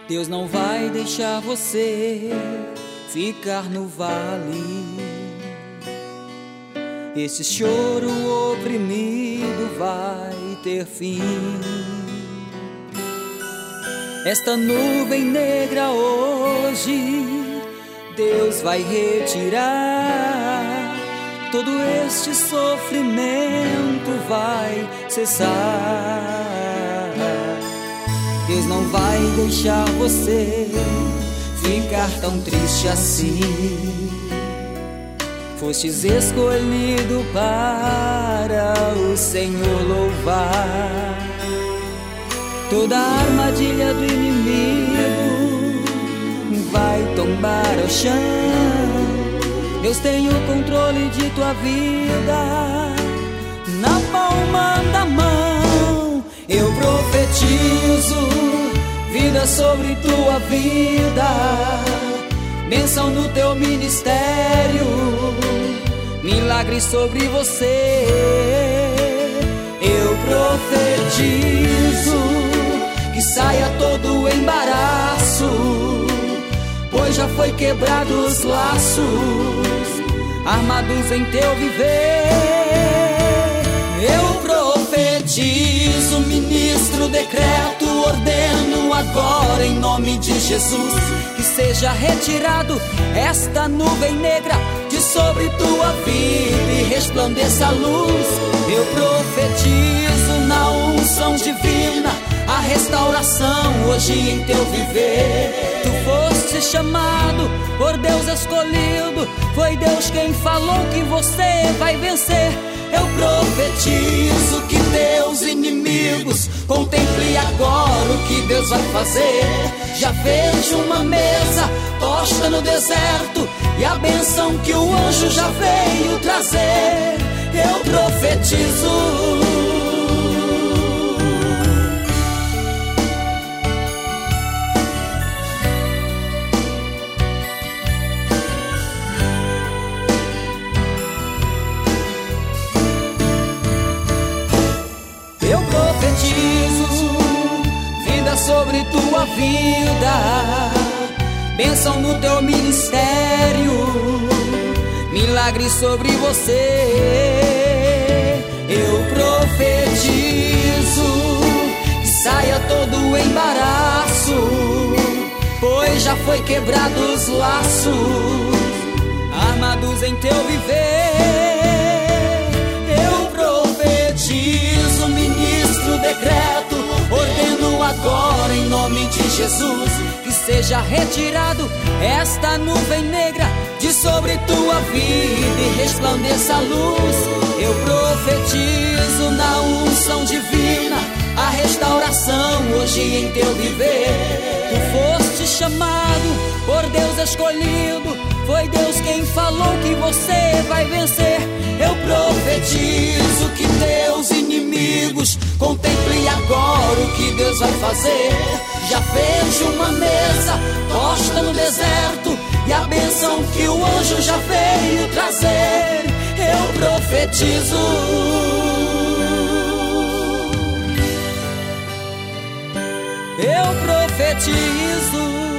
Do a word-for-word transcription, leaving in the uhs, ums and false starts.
Deus não vai deixar você ficar no vale. Esse choro oprimido vai ter fim. Esta nuvem negra hoje Deus vai retirar. Todo este sofrimento vai cessar. Deus não vai deixar você ficar tão triste assim. Fostes escolhido para o Senhor louvar. Toda a armadilha do inimigo vai tombar ao chão. Deus tem o controle de tua vida na palma da mão. Eu profetizo vida sobre tua vida, bênção no teu ministério, milagre sobre você. Eu profetizo que saia todo o embaraço, pois já foi quebrado os laços armados em teu viver. Eu profetizo, ministro, decreto, ordeno agora em nome de Jesus que seja retirado esta nuvem negra de sobre tua vida e resplandeça a luz. Eu profetizo na unção divina a restauração hoje em teu viver. Tu foste chamado por Deus escolhido, foi Deus quem falou que você vai vencer. Eu profetizo que teus inimigos contemplem agora o que Deus vai fazer. Já vejo uma mesa posta no deserto e a bênção que o anjo já veio trazer. Eu profetizo. Eu profetizo vida sobre tua vida, bênção no teu ministério, milagre sobre você. Eu profetizo que saia todo o embaraço, pois já foi quebrado os laços armados em teu viver. Eu profetizo, ministro, decreto, ordeno agora em nome de Jesus que seja retirado esta nuvem negra de sobre tua vida e resplandeça a luz. Eu profetizo na unção divina a restauração hoje em teu viver. Tu foste chamado por Deus escolhido, foi Deus quem falou que você vai vencer. Eu profetizo que teus inimigos contemplem agora o que Deus vai fazer. Já vejo uma mesa posta no deserto e a bênção que o anjo já veio trazer. Eu profetizo. Eu profetizo.